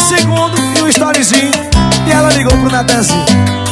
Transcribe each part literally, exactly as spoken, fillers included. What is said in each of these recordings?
segundo e um storyzinho. E ela ligou pro Natanzinho.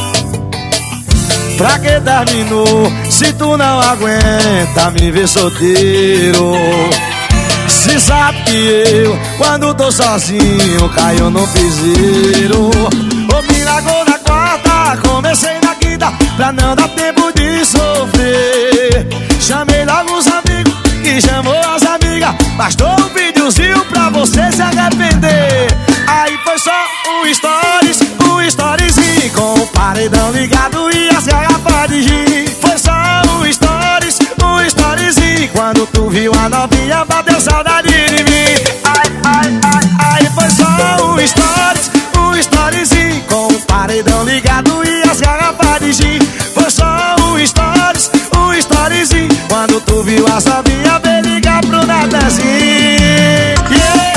Pra que terminou, se tu não aguenta me ver solteiro? Se sabe que eu, quando tô sozinho, caio no piseiro. Ô, me largou na quarta, comecei na quinta, pra não dar tempo de sofrer. Chamei logo os amigos, que chamou as amigas, bastou um videozinho pra você se arrepender. Aí foi só um stories, um storyzinho, com o paredão ligado e as garrafas de gin. Foi só um stories, um storyzinho, quando tu viu a novinha, bateu saudade de mim. Ai, ai, ai, ai, foi só um stories, um storyzinho, com o paredão ligado e as garrafas de gin. Foi só um stories, um storyzinho, quando tu viu a novinha, veio ligar pro Natanzinho. Yeah.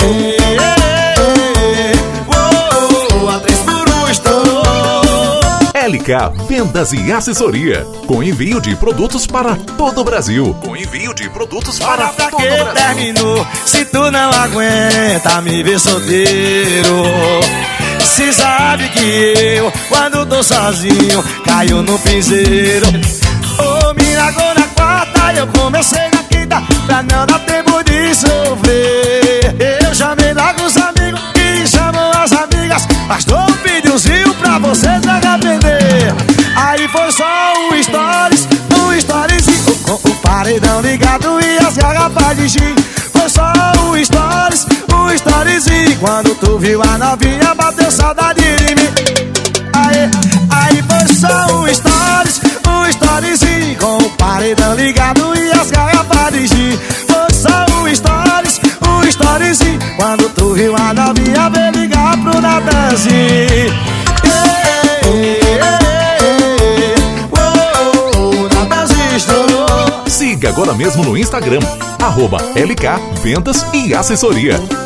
L K Vendas e Assessoria, com envio de produtos para todo o Brasil. Com envio de produtos para pra todo que o Brasil. Terminou, se tu não aguenta me ver solteiro? Se sabe que eu, quando tô sozinho, caio no piseiro. Ô, me largou na quarta, eu comecei na quinta, pra não dar tempo de sofrer. Eu chamei logo os amigos e chamou as amigas, bastou um videozinho pra vocês se arrepender. Aí foi só um stories, um storyzinho, com o paredão ligado e as garrafas de gin. Foi só um stories, um storyzinho, quando tu viu a novinha, bateu saudade de mim. Aí, aí foi só um stories, um storyzinho, com o paredão ligado e as garrafas de gin. Foi só um stories, um storyzinho, quando tu viu a novinha, veio ligar pro Natanzinho. Siga agora mesmo no Instagram, arroba L K Vendas e Assessoria.